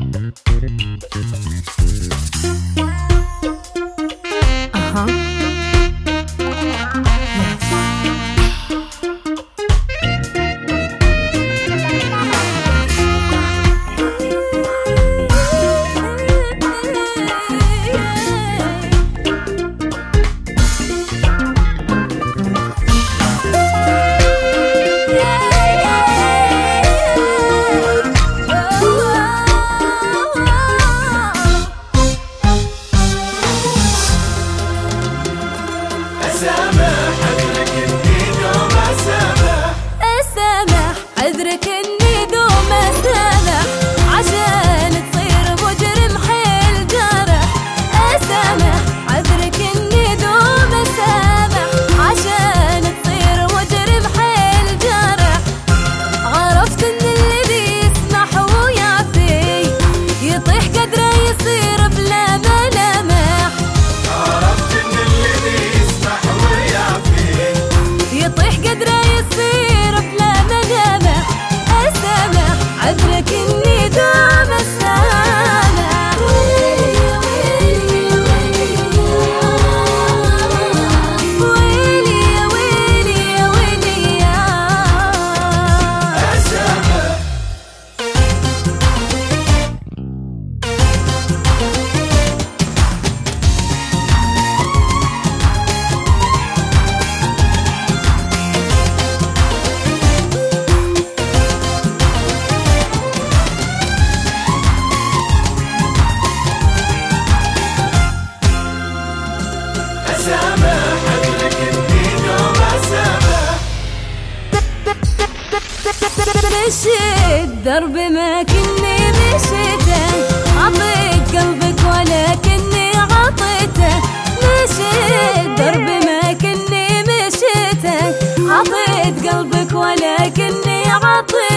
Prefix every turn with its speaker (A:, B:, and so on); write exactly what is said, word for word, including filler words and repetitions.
A: عذرك اني دوم اسامح عشان تصير مجرم حيل جارح. اسامح عذرك اني دوم اسامح عشان تصير مجرم حيل جارح. عرفت ان الذي يسمح ويعفي يطيح قدره يصير بلا ملامح.
B: عرفت ان الذي يسمح ويعفي
A: يطيح قدره يصير بلا ملامح. اسامح عذرك اني دوم اسامح. ويلي يا ويلي يا ويلي يا
B: اسامح.
A: مشيت درب ما كني مشيته عطيت قلبك ولكني عطيته. مشيت درب ما كني مشيته عطيت قلبك ولكني عطيته.